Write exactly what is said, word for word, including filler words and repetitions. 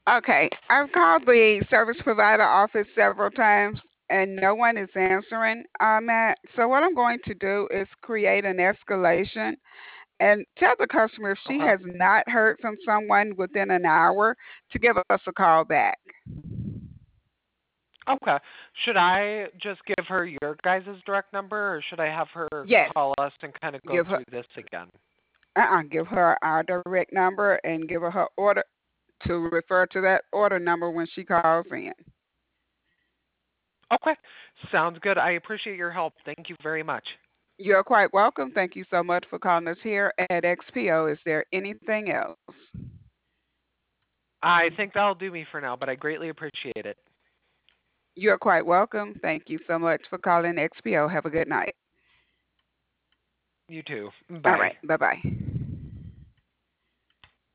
Okay, I've called the service provider office several times and no one is answering, uh, Matt. So what I'm going to do is create an escalation and tell the customer if she Okay. has not heard from someone within an hour to give us a call back. Okay. Should I just give her your guys' direct number, or should I have her Yes, call us and kind of go give her through this again? uh-uh, give her our direct number and give her her order to refer to that order number when she calls in. Okay. Sounds good. I appreciate your help. Thank you very much. You're quite welcome. Thank you so much for calling us here at X P O. Is there anything else? I think that'll do me for now, but I greatly appreciate it. You're quite welcome. Thank you so much for calling X P O. Have a good night. You too. All Bye. right. Bye bye.